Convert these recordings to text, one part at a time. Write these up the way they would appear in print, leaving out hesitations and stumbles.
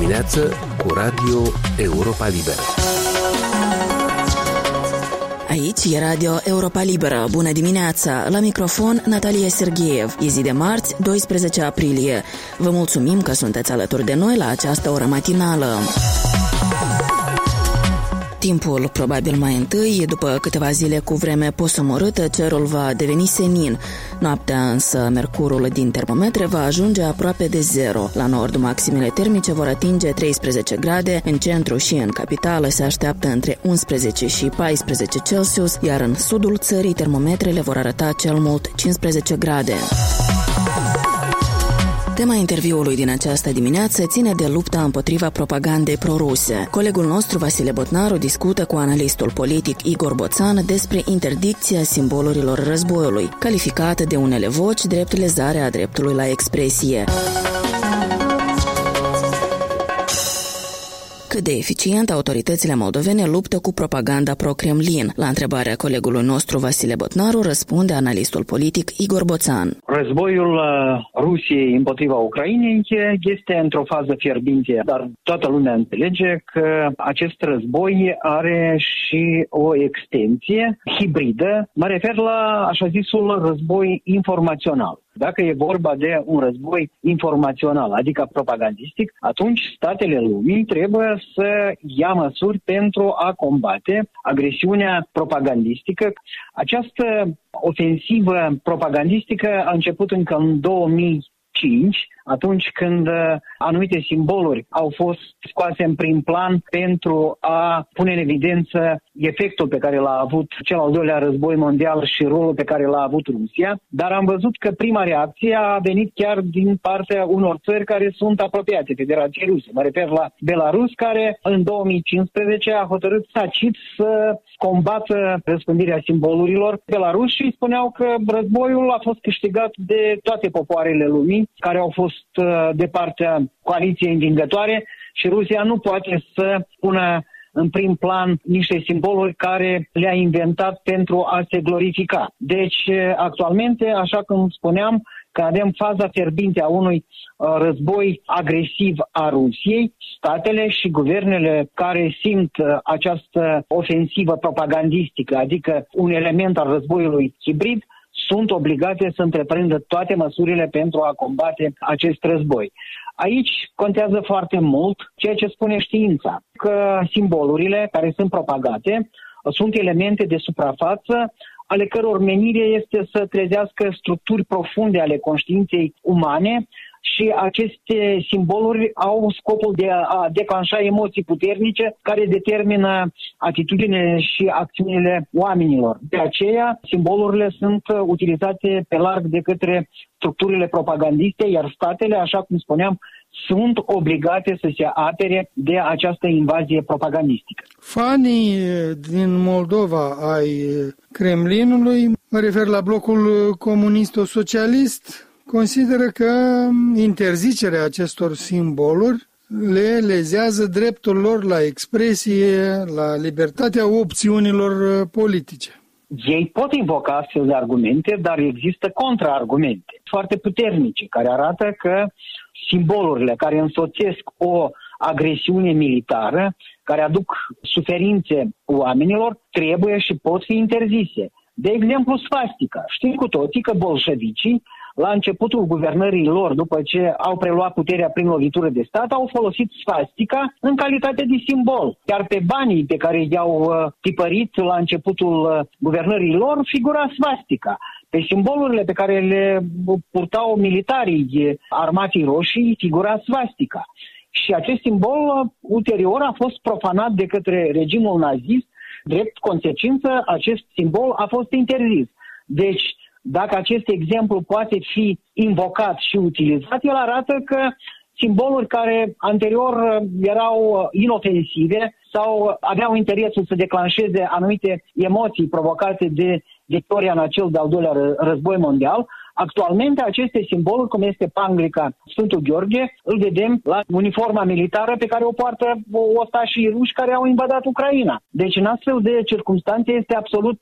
dimineață cu Radio Europa Liberă. Aici e Radio Europa Liberă. Bună dimineața! La microfon Natalia Sergeev. E zi de marți, 12 aprilie. Vă mulțumim că sunteți alături de noi la această oră matinală. Timpul probabil mai întâi, după câteva zile cu vreme posomorâtă, cerul va deveni senin. Noaptea însă, mercurul din termometre va ajunge aproape de zero. La nord, maximele termice vor atinge 13 grade, în centru și în capitală se așteaptă între 11 și 14 Celsius, iar în sudul țării termometrele vor arăta cel mult 15 grade. Tema interviului din această dimineață ține de lupta împotriva propagandei proruse. Colegul nostru Vasile Botnaru discută cu analistul politic Igor Boțan despre interdicția simbolurilor războiului, calificată de unele voci drept lezarea dreptului la expresie. Cât de eficient autoritățile moldovene luptă cu propaganda pro-Kremlin? La întrebarea colegului nostru Vasile Botnaru răspunde analistul politic Igor Boțan. Războiul Rusiei împotriva Ucrainei este într-o fază fierbinte, dar toată lumea înțelege că acest război are și o extensie hibridă. Mă refer la așa zisul război informațional. Dacă e vorba de un război informațional, adică propagandistic, atunci statele lumii trebuie să ia măsuri pentru a combate agresiunea propagandistică. Această ofensivă propagandistică a început încă în 2005, atunci când anumite simboluri au fost scoase în prim plan pentru a pune în evidență efectul pe care l-a avut cel al doilea război mondial și rolul pe care l-a avut Rusia, dar am văzut că prima reacție a venit chiar din partea unor țări care sunt apropiate Federației Ruse. Mă refer la Belarus, care în 2015 a hotărât tacit să combată răspândirea simbolurilor Belarus și spuneau că războiul a fost câștigat de toate popoarele lumii care au fost de partea coaliției învingătoare și Rusia nu poate să pună în prim plan niște simboluri care le-a inventat pentru a se glorifica. Deci, actualmente, așa cum spuneam, că avem faza fierbinte a unui război agresiv a Rusiei, statele și guvernele care simt această ofensivă propagandistică, adică un element al războiului hibrid, sunt obligate să întreprindă toate măsurile pentru a combate acest război. Aici contează foarte mult ceea ce spune știința, că simbolurile care sunt propagate sunt elemente de suprafață ale căror menire este să trezească structuri profunde ale conștiinței umane și aceste simboluri au scopul de a declanșa emoții puternice care determină atitudinile și acțiunile oamenilor. De aceea, simbolurile sunt utilizate pe larg de către structurile propagandiste, iar statele, așa cum spuneam, sunt obligate să se apere de această invazie propagandistică. Fanii din Moldova ai Kremlinului, mă refer la blocul comunist-socialist, consideră că interzicerea acestor simboluri le lezează dreptul lor la expresie, la libertatea opțiunilor politice. Ei pot invoca astfel de argumente, dar există contraargumente foarte puternice care arată că simbolurile care însoțesc o agresiune militară, care aduc suferințe oamenilor, trebuie și pot fi interzise. De exemplu, svastica. Știm cu toții că bolșevicii, la începutul guvernării lor, după ce au preluat puterea prin lovitură de stat, au folosit svastica în calitate de simbol. Chiar pe banii pe care i-au tipărit la începutul guvernării lor, figura svastica. Pe simbolurile pe care le purtau militarii Armatei Roșii, figura svastica. Și acest simbol ulterior a fost profanat de către regimul nazist. Drept consecință, acest simbol a fost interzis. Deci, dacă acest exemplu poate fi invocat și utilizat, el arată că simboluri care anterior erau inofensive sau aveau interesul să declanșeze anumite emoții provocate de victoria în acel de-al doilea război mondial, actualmente aceste simboluri, cum este panglica Sfântul Gheorghe, îl vedem la uniforma militară pe care o poartă ostașii ruși care au invadat Ucraina. Deci în astfel de circunstanțe este absolut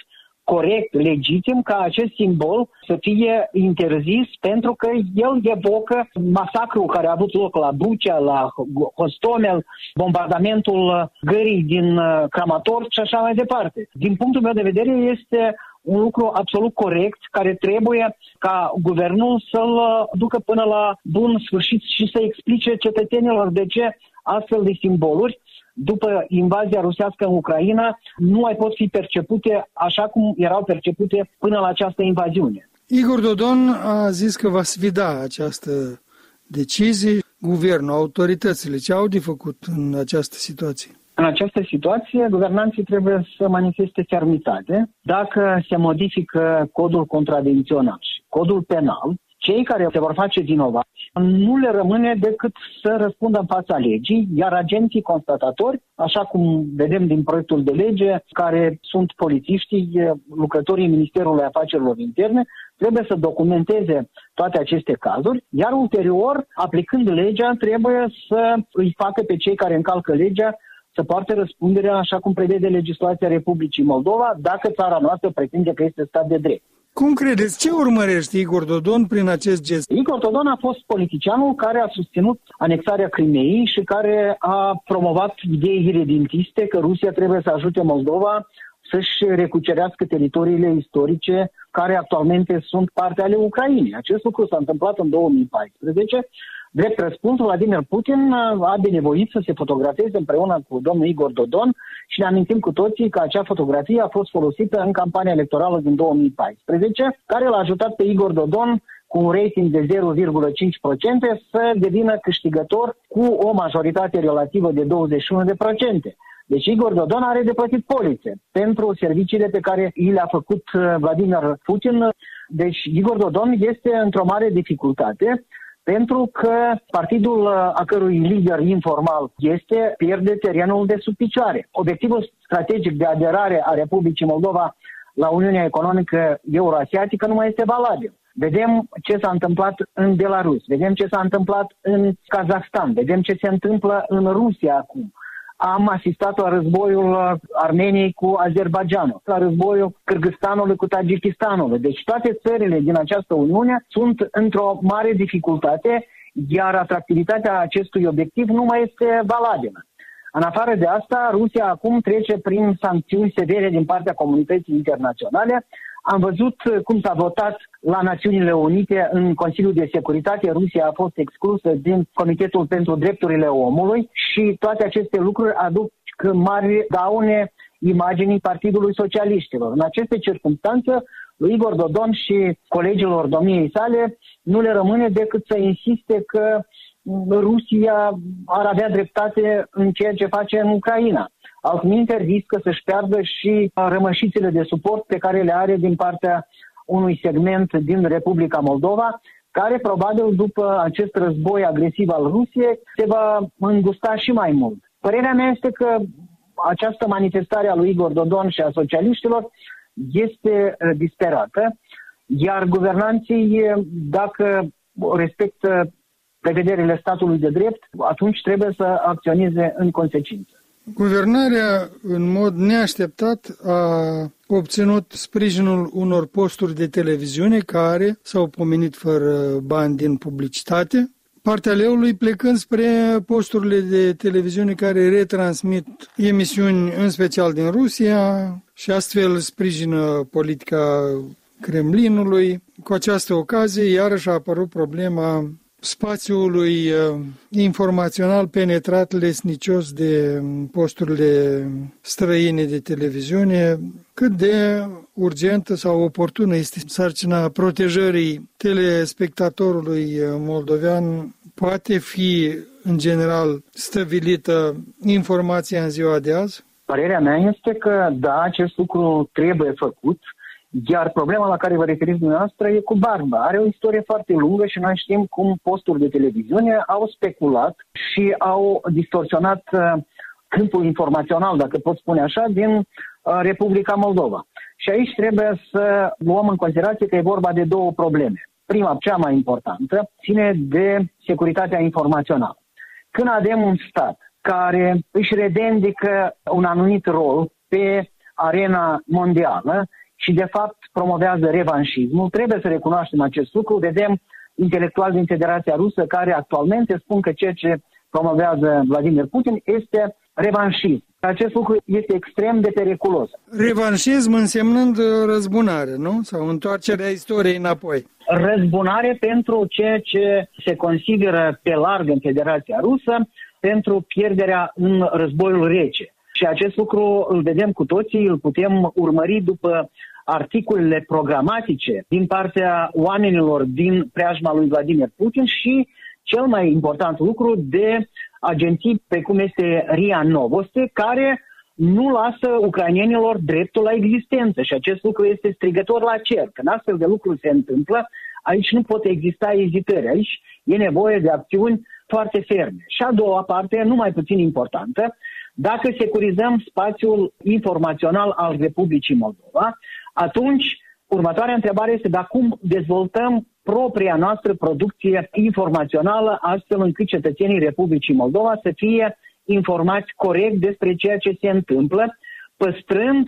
corect, legitim ca acest simbol să fie interzis pentru că el evocă masacrul care a avut loc la Bucha, la Hostomel, bombardamentul gării din Kramatorsk și așa mai departe. Din punctul meu de vedere este un lucru absolut corect care trebuie ca guvernul să-l ducă până la bun sfârșit și să explice cetățenilor de ce astfel de simboluri după invazia rusească în Ucraina nu mai pot fi percepute așa cum erau percepute până la această invaziune. Igor Dodon a zis că va sfida această decizie. Guvernul, autoritățile, ce au de făcut în această situație? În această situație, guvernanții trebuie să manifeste fermitate. Dacă se modifică codul contravențional și codul penal, cei care se vor face vinovați nu le rămâne decât să răspundă în fața legii, iar agenții constatatori, așa cum vedem din proiectul de lege, care sunt polițiștii, lucrătorii Ministerului Afacerilor Interne, trebuie să documenteze toate aceste cazuri, iar ulterior, aplicând legea, trebuie să îi facă pe cei care încalcă legea să poarte răspunderea așa cum prevede legislația Republicii Moldova, dacă țara noastră pretinde că este stat de drept. Cum credeți? Ce urmărește Igor Dodon prin acest gest? Igor Dodon a fost politicianul care a susținut anexarea Crimeei și care a promovat idei iredentiste că Rusia trebuie să ajute Moldova să-și recucerească teritoriile istorice care actualmente sunt parte ale Ucrainei. Acest lucru s-a întâmplat în 2014. Drept răspuns, Vladimir Putin a binevoit să se fotografeze împreună cu domnul Igor Dodon și ne amintim cu toții că acea fotografie a fost folosită în campania electorală din 2014, care l-a ajutat pe Igor Dodon cu un rating de 0,5% să devină câștigător cu o majoritate relativă de 21%. Deci Igor Dodon are de plătit polițe pentru serviciile pe care i le-a făcut Vladimir Putin. Deci Igor Dodon este într-o mare dificultate pentru că partidul a cărui lider informal pierde terenul de sub picioare. Obiectivul strategic de aderare a Republicii Moldova la Uniunea Economică Euroasiatică nu mai este valabil. Vedem ce s-a întâmplat în Belarus, vedem ce s-a întâmplat în Kazahstan, vedem ce se întâmplă în Rusia acum. Am asistat la războiul Armeniei cu Azerbaidjanul, la războiul Kârgâzstanului cu Tajikistanul. Deci toate țările din această Uniune sunt într-o mare dificultate, iar atractivitatea acestui obiectiv nu mai este valabilă. În afară de asta, Rusia acum trece prin sancțiuni severe din partea comunității internaționale. Am văzut cum s-a votat la Națiunile Unite în Consiliul de Securitate. Rusia a fost exclusă din Comitetul pentru Drepturile Omului și toate aceste lucruri aduc mari daune imaginii Partidului Socialiștilor. În aceste circunstanțe, lui Igor Dodon și colegilor domniei sale nu le rămâne decât să insiste că Rusia ar avea dreptate în ceea ce face în Ucraina. Altminteri riscă să-și piardă și rămășițele de suport pe care le are din partea unui segment din Republica Moldova, care probabil după acest război agresiv al Rusiei se va îngusta și mai mult. Părerea mea este că această manifestare a lui Igor Dodon și a socialiștilor este disperată, iar guvernanții, dacă respectă prevederile statului de drept, atunci trebuie să acționeze în consecință. Guvernarea, în mod neașteptat, a obținut sprijinul unor posturi de televiziune care s-au pomenit fără bani din publicitate, partea leului plecând spre posturile de televiziune care retransmit emisiuni în special din Rusia și astfel sprijină politica Kremlinului. Cu această ocazie, iarăși a apărut problema spațiului informațional penetrat lesnicios de posturile străine de televiziune, cât de urgentă sau oportună este sarcina protejării telespectatorului moldovean. Poate fi, în general, stăvilită informația în ziua de azi? Părerea mea este că, da, acest lucru trebuie făcut. Iar problema la care vă referiți dumneavoastră e cu Barba. Are o istorie foarte lungă și noi știm cum posturi de televiziune au speculat și au distorsionat câmpul informațional, dacă pot spune așa, din Republica Moldova. Și aici trebuie să luăm în considerație că e vorba de două probleme. Prima, cea mai importantă, ține de securitatea informațională. Când avem un stat care își revendică un anumit rol pe arena mondială și de fapt promovează revanșismul. Trebuie să recunoaștem acest lucru. Vedem intelectuali din Federația Rusă care actualmente spun că ceea ce promovează Vladimir Putin este revanșism. Acest lucru este extrem de periculos. Revanșism însemnând răzbunare, nu? Sau întoarcerea istoriei înapoi. Răzbunare pentru ceea ce se consideră pe larg în Federația Rusă pentru pierderea în războiul rece. Și acest lucru îl vedem cu toții, îl putem urmări după articolele programatice din partea oamenilor din preajma lui Vladimir Putin și cel mai important lucru de agenții precum este RIA Novosti, care nu lasă ucrainienilor dreptul la existență și acest lucru este strigător la cer. Când astfel de lucruri se întâmplă, aici nu pot exista ezitări, aici e nevoie de acțiuni foarte ferme. Și a doua parte, nu mai puțin importantă, dacă securizăm spațiul informațional al Republicii Moldova, atunci următoarea întrebare este dar cum dezvoltăm propria noastră producție informațională astfel încât cetățenii Republicii Moldova să fie informați corect despre ceea ce se întâmplă, păstrând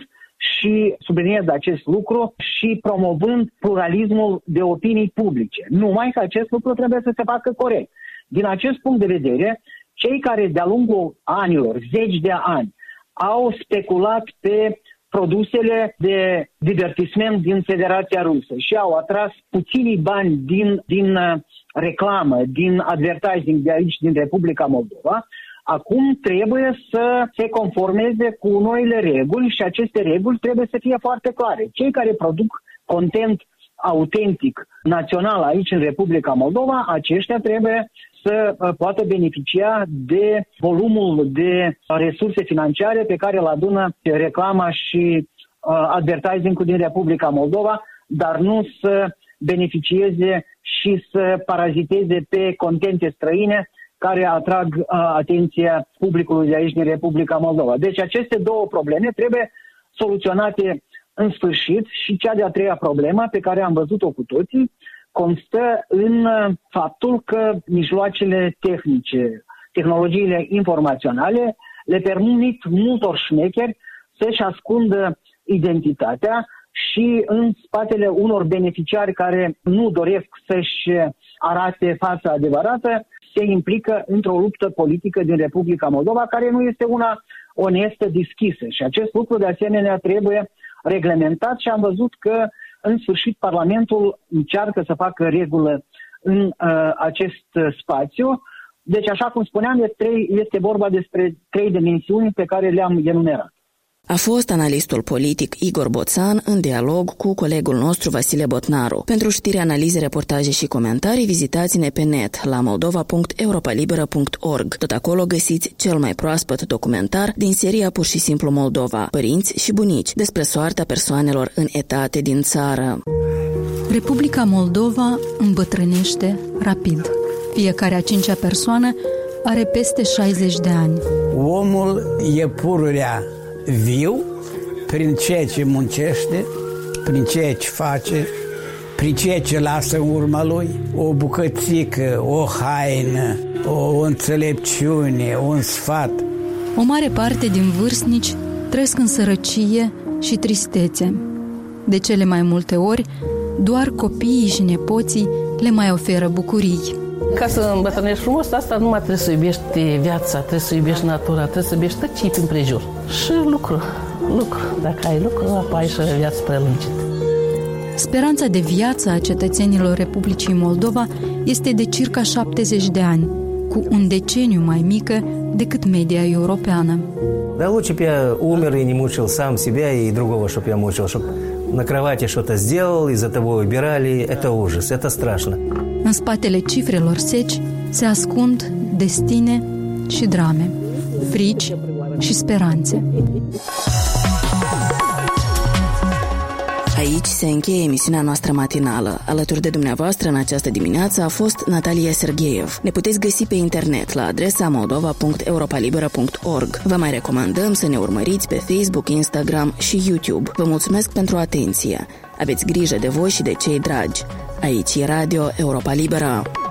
și subliniez acest lucru și promovând pluralismul de opinii publice. Numai că acest lucru trebuie să se facă corect. Din acest punct de vedere, cei care de-a lungul anilor, zeci de ani, au speculat pe produsele de divertisment din Federația Rusă și au atras puținii bani din reclamă, din advertising de aici, din Republica Moldova, acum trebuie să se conformeze cu noile reguli și aceste reguli trebuie să fie foarte clare. Cei care produc content autentic, național aici în Republica Moldova, aceștia trebuie să poată beneficia de volumul de resurse financiare pe care îl adună reclama și advertising-ul din Republica Moldova, dar nu să beneficieze și să paraziteze pe contente străine care atrag atenția publicului de aici din Republica Moldova. Deci aceste două probleme trebuie soluționate în sfârșit și cea de-a treia problemă pe care am văzut-o cu toții constă în faptul că mijloacele tehnice, tehnologiile informaționale le permit multor șmecheri să-și ascundă identitatea și în spatele unor beneficiari care nu doresc să-și arate fața adevărată se implică într-o luptă politică din Republica Moldova care nu este una onestă, deschisă. Și acest lucru de asemenea trebuie reglementat și am văzut că în sfârșit Parlamentul încearcă să facă regulă în acest spațiu. Deci, așa cum spuneam, este vorba despre 3 dimensiuni pe care le-am enumerat. A fost analistul politic Igor Boțan în dialog cu colegul nostru Vasile Botnaru. Pentru știri, analize, reportaje și comentarii, vizitați-ne pe net la moldova.europalibera.org. Tot acolo găsiți cel mai proaspăt documentar din seria Pur și simplu Moldova, Părinți și bunici, despre soarta persoanelor în etate din țară. Republica Moldova îmbătrânește rapid. Fiecare a 5-a persoană are peste 60 de ani. Omul e pururea viu prin ceea ce muncește, prin ceea ce face, prin ceea ce lasă în urma lui, o bucățică, o haină, o înțelepciune, un sfat. O mare parte din vârstnici trăiesc în sărăcie și tristețe. De cele mai multe ori, doar copiii și nepoții le mai oferă bucurii. Ca să îmbătrânești frumos, asta numai trebuie să iubești viața, trebuie să iubești natura, trebuie să iubești tot ce-i prin prejur. Și lucru. Dacă ai lucru, apoi ai și viață prelungită. Speranța de viață a cetățenilor Republicii Moldova este de circa 70 de ani, cu un deceniu mai mică decât media europeană. Да лучше бы я умер и не мучил сам себя и другого, чтобы я мучил, чтобы на кровати что-то сделал, из-за того убирали. Это ужас, это страшно. În spatele cifrelor seci se ascund destine și drame, frici și speranțe. Aici se încheie emisiunea noastră matinală. Alături de dumneavoastră în această dimineață a fost Natalia Sergeev. Ne puteți găsi pe internet la adresa moldova.europalibera.org. Vă mai recomandăm să ne urmăriți pe Facebook, Instagram și YouTube. Vă mulțumesc pentru atenție. Aveți grijă de voi și de cei dragi. Aici e Radio Europa Libera.